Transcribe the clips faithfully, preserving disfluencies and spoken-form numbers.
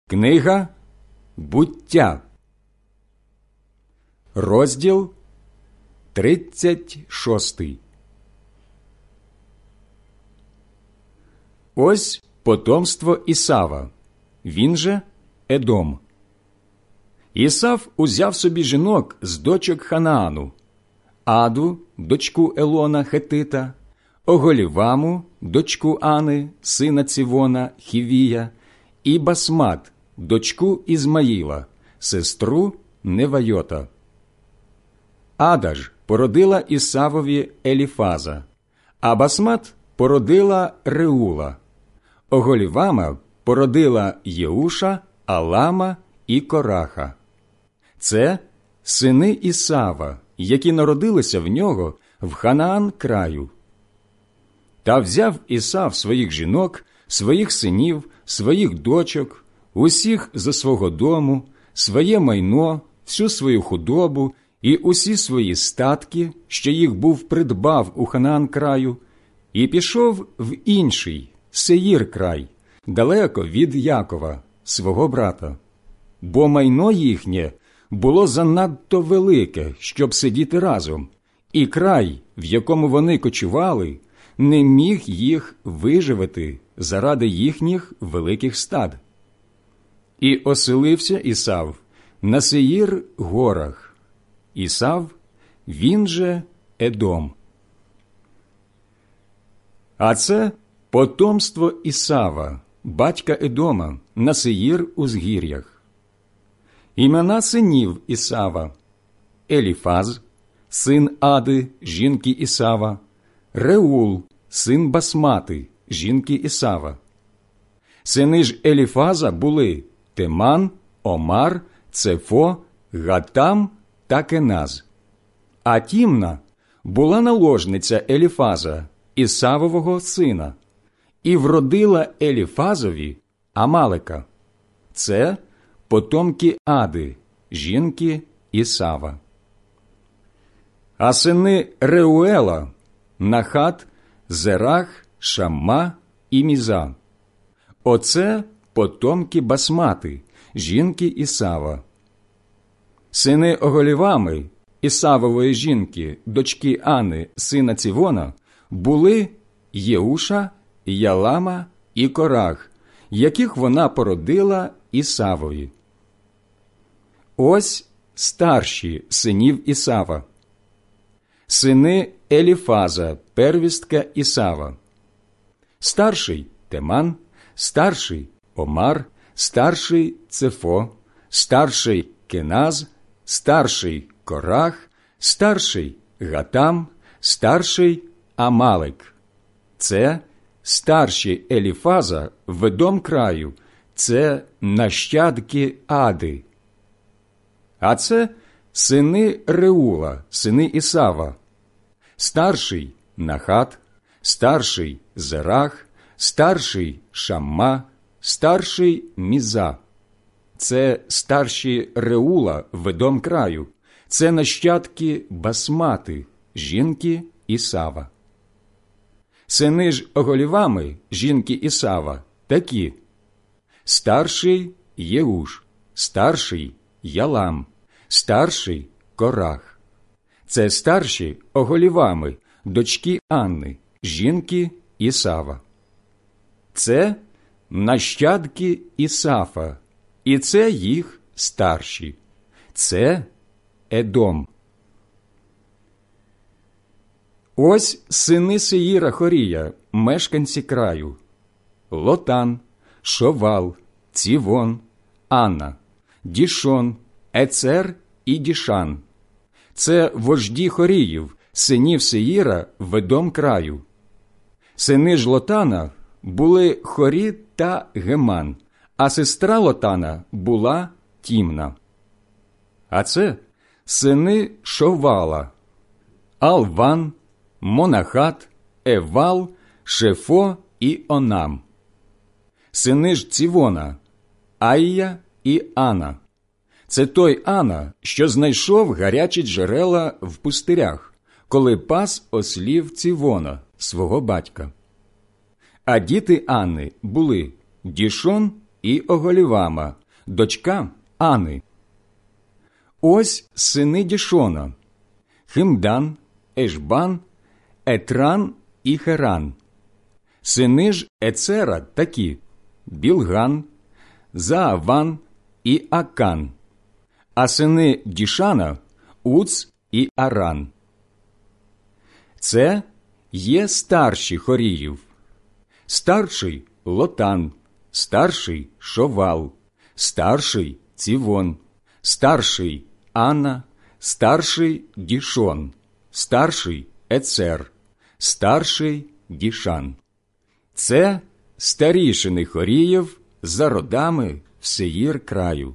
Книга Буття, розділ тридцять шостий. Ось потомство Ісава, він же Едом. Ісав узяв собі жінок з дочок Ханаану: Аду, дочку Елона Хетита, Оголіваму, дочку Ани, сина Цівона, Хівія, і Басмат, дочку Ізмаїла, сестру Невайота. Ада ж породила Ісавові Еліфаза, а Басмат породила Реула. Оголівама породила Єуша, Алама і Кораха. Це сини Ісава, які народилися в нього в Ханаан краю. Та взяв Ісав своїх жінок, своїх синів, своїх дочок, усіх зо свого дому, своє майно, всю свою худобу і усі свої статки, що їх був придбав у Ханаан краю, і пішов в інший, Сеїр край, далеко від Якова, свого брата. Бо майно їхнє було занадто велике, щоб сидіти разом, і край, в якому вони кочували, не міг їх виживити заради їхніх великих стад. І оселився Ісав на Сеїр горах. Ісав, він же Едом. А це потомство Ісава, батька Едома, на Сеїр узгір'ях. Імена синів Ісава: Еліфаз, син Ади, жінки Ісава, Реул, син Басмати, жінки Ісава. Сини ж Еліфаза були Теман, Омар, Цефо, Гатам та Кеназ. А Тімна була наложниця Еліфаза, Ісавового сина, і вродила Еліфазові Амалека. Це потомки Ади, жінки Ісава. А сини Реуела – Нахат, Зерах, Шамма і Міза. Оце потомки Басмати, жінки Ісава. Сини Оголівами, Ісавової жінки, дочки Ани, сина Цівона, були Єуша, Ялама і Корах, яких вона породила Ісавові. Ось старші синів Ісава. Сини Еліфаза, первістка Ісава. Старший Теман, старший Омар, старший Цефо, старший Кеназ, старший Корах, старший Гатам, старший Амалек. Це старші Еліфаза в Едом краю, це нащадки Ади. А це сини Реула, сини Ісава. Старший Нахат, старший Зерах, старший Шамма, старший Міза. Це старші Реула в Едом краю, це нащадки Басмати, жінки Ісава. Сини ж Оголівами, жінки Ісава, такі: старший Єуш, старший Ялам, старший Корах. Це старші Оголівами, дочки Анни, жінки Ісава. Це нащадки Ісафа, і це їх старші. Це Едом. Ось сини Сеїра Хорія, мешканці краю: Лотан, Шовал, Цівон, Анна, Дішон, Ецер і Дішан. Це вожді Хоріїв, синів Сеїра в Едом краю. Сини ж Лотана були Хорі та Геман, а сестра Лотана була Тімна. А це сини Шовала: Алван, Монахат, Евал, Шефо і Онам. Сини ж Цівона: Айя і Ана. Це той Ана, що знайшов гарячі джерела в пустирях, коли пас ослів Цівона, свого батька. А діти Анни були Дішон і Оголівама, дочка Ани. Ось сини Дішона – Химдан, Ешбан, Етран і Херан. Сини ж Ецера такі – Білган, Зааван і Акан. А сини Дішана – Уц і Аран. Це є старші Хоріїв. Старший – Лотан, старший – Шовал, старший – Цівон, старший – Анна, старший – Дішон, старший – Ецер, старший – Дішан. Це старішини Хоріїв за родами в Сеїр краю.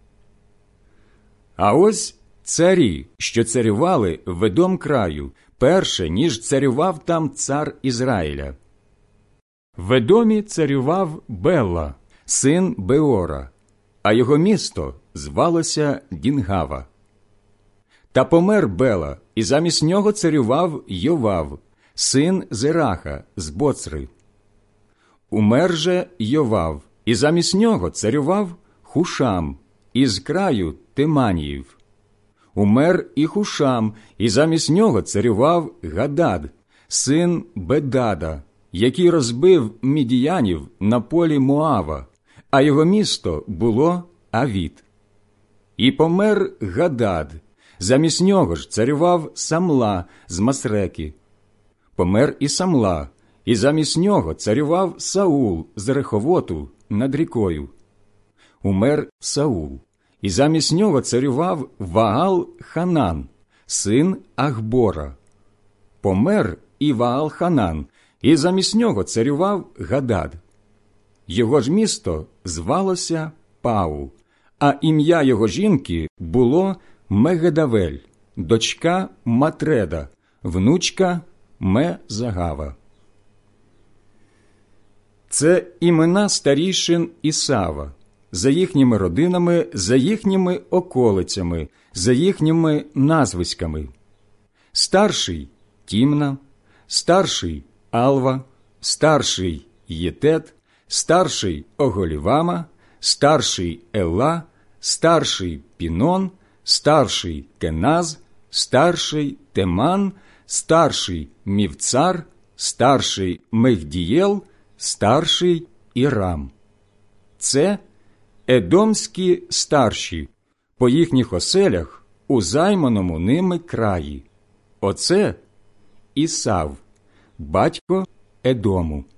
А ось царі, що царювали в Едом краю, перше, ніж царював там цар Ізраїля. В Едомі царював Бела, син Беора, а його місто звалося Дінгава. Та помер Бела, і замість нього царював Йовав, син Зераха з Боцри. Умер же Йовав, і замість нього царював Хушам із краю Тиманіїв. Умер і Хушам, і замість нього царював Гадад, син Бедада, який розбив мідіянів на полі Моава, а його місто було Авіт. І помер Гадад, замість нього ж царював Самла з Масреки. Помер і Самла, і замість нього царював Саул з Реховоту над рікою. Умер Саул, і замість нього царював Ваал-Ханан, син Ахбора. Помер і Ваал-Ханан, і замість нього царював Гадад. Його ж місто звалося Пау, а ім'я його жінки було Мегедавель, дочка Матреда, внучка Ме-Загава. Це імена старішин Ісава, за їхніми родинами, за їхніми околицями, за їхніми назвиськами. Старший – Тімна, старший – Алва, старший – Єтет, старший – Оголівама, старший – Елла, старший – Пінон, старший – Кеназ, старший – Теман, старший – Мівцар, старший – Мехдієл, старший – Ірам. Це едомські старші, по їхніх оселях у займаному ними краї. Оце Ісав, батько Едому.